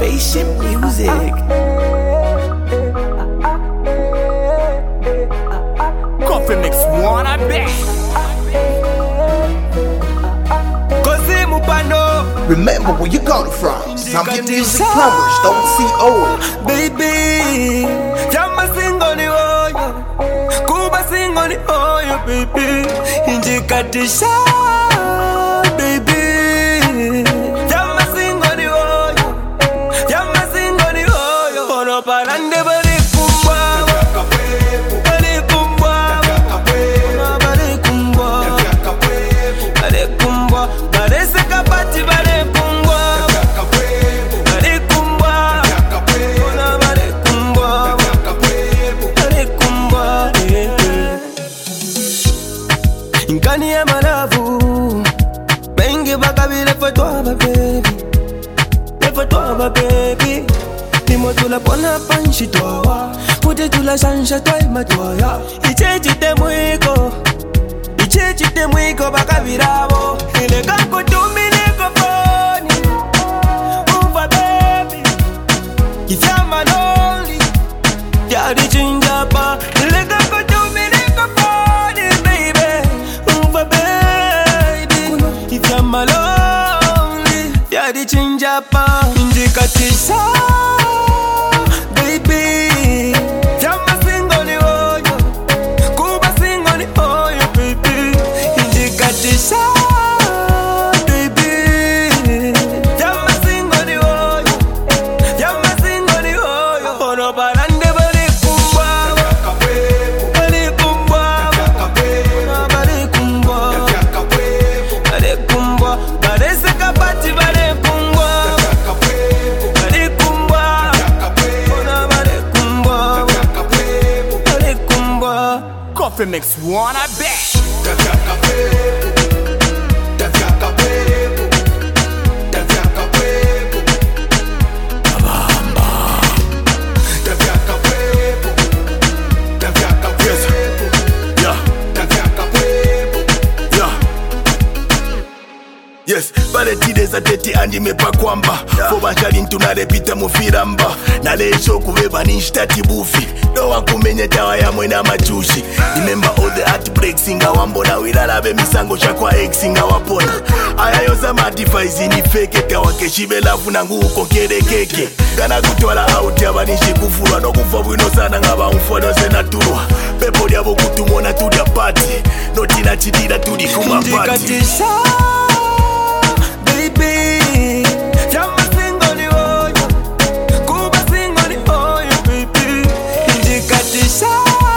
Spaceship music. Coffee mix one, I bet. Remember where you got it from. Champion Music Plumbers, don't see old. Baby, Jama sing on the oil, Kuba sing on the oil, baby. Indikatisha, baby. Jama sing on the oil, Jama sing on the oil. Ono parande bari kumba, bari kumba, bari kumba, bari kumba, bari sekapati bari. Nkani ya malavu bengi bakabile for toi ma baby. For toi ma baby. Dis-moi tout la bonne panchi toi. Côté tout la change toi ma toi ya. Ichechi te mwiko bakabirabo. Ile kako tumile ko phone. Uva baby. Kizama lonely. Ya di chinja pa. Ile kako tumile ko phone baby. Uva baby. Kizama lonely. Ya di chinja pa. Indikatisha baby. Jama sing on the oil. Kuba sing on the oil baby. Indikatisha baby. Jama sing on the oil. Jama sing on the oil. Ono parande bari kumba, bari kumba, bari kumba, bari kumba, bari sekapati bari kumba, bari kumba, ono bari kumba, bari kumba. Coffee mix one, I bet. Yes, pale tide za teti andi mepa kwamba Fobachali ntunarepita mufiramba Nalesho kubeba nishtati bufi Doa kumenye tawa ya mwena machushi Remember all the heartbreaks inga wambona Wilalabe misango chakwa ex inga wapona Aya yoza madivice ni fake Kawa keshibe lafu na nguu kokere keke Gana kutwala out ya banishi kufurwa No kufa wino sana ngaba mfwano senaturwa Pepo diabo kutumona tudia party Notina chidida tudi kuma party Indikatisha baby. Jama sing on the oil. Kuba sing on the oil baby. Indikatisha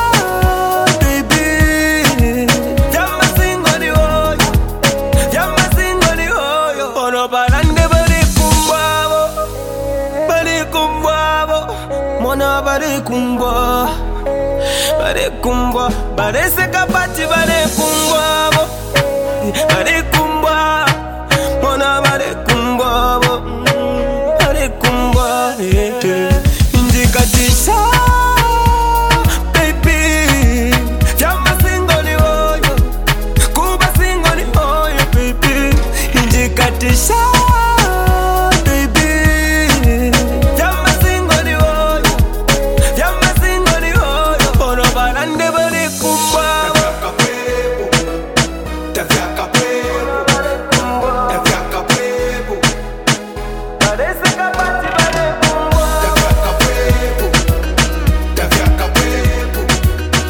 baby. Jama sing on the oil. Jama sing on the oil. Ono parande bari kumba, bari kumba, mona bari kumba, bari kumba, bari sekapati bari kumba, bari kumba, mona bari kumba, bari kumba. Indikatisha baby. Jama sing on the oil. Kuba sing on the oil baby. Indikatisha baby. Jama sing on the oil. Jama sing on the oil. Ono parande bari kumba.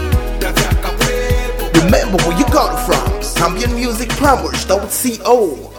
Remember where you got it from. Champion Music Plumbers, don't see old.